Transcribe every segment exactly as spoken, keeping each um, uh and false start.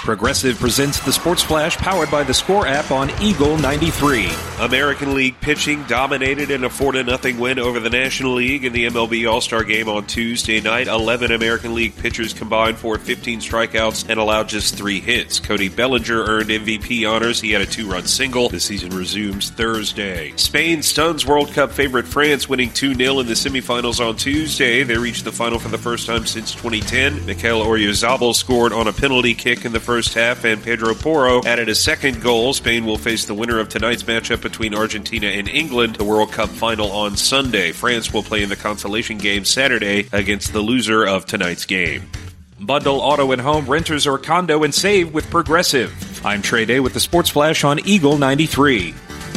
Progressive presents the Sports Flash powered by the Score app on Eagle ninety-three. American League pitching dominated in a four to nothing win over the National League in the M L B All-Star Game on Tuesday night. eleven American League pitchers combined for fifteen strikeouts and allowed just three hits. Cody Bellinger earned M V P honors. He had a two-run single. The season resumes Thursday. Spain stuns World Cup favorite France, winning two nil in the semifinals on Tuesday. They reached the final for the first time since twenty ten. Mikel Oyarzabal scored on a penalty kick in the first first half, and Pedro Porro added a second goal. Spain will face the winner of tonight's matchup between Argentina and England, the World Cup final on Sunday. France will play in the consolation game Saturday against the loser of tonight's game. Bundle auto and home, renters or condo, and save with Progressive. I'm Trey Day with the Sports Flash on Eagle ninety-three.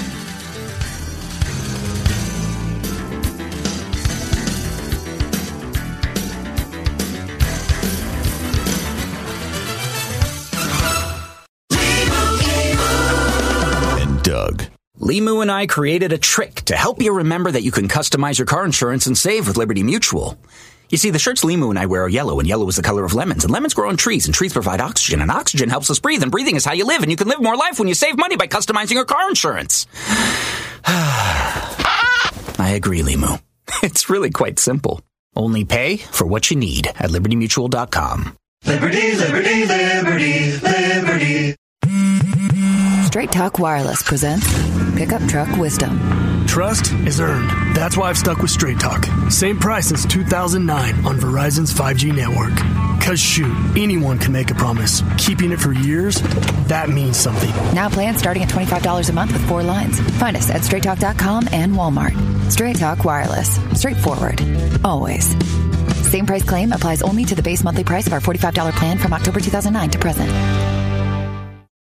Limu and I created a trick to help you remember that you can customize your car insurance and save with Liberty Mutual. You see, the shirts Limu and I wear are yellow, and yellow is the color of lemons, and lemons grow on trees, and trees provide oxygen, and oxygen helps us breathe, and breathing is how you live, and you can live more life when you save money by customizing your car insurance. I agree, Limu. It's really quite simple. Only pay for what you need at liberty mutual dot com. Liberty, liberty, liberty, liberty. Straight Talk Wireless presents Pickup Truck Wisdom. Trust is earned. That's why I've stuck with Straight Talk. Same price since two thousand nine on Verizon's five G network. Cause shoot, anyone can make a promise. Keeping it for years, that means something. Now plans starting at twenty-five dollars a month with four lines. Find us at straight talk dot com and Walmart. Straight Talk Wireless. Straightforward. Always. Same price claim applies only to the base monthly price of our forty-five dollars plan from October two thousand nine to present.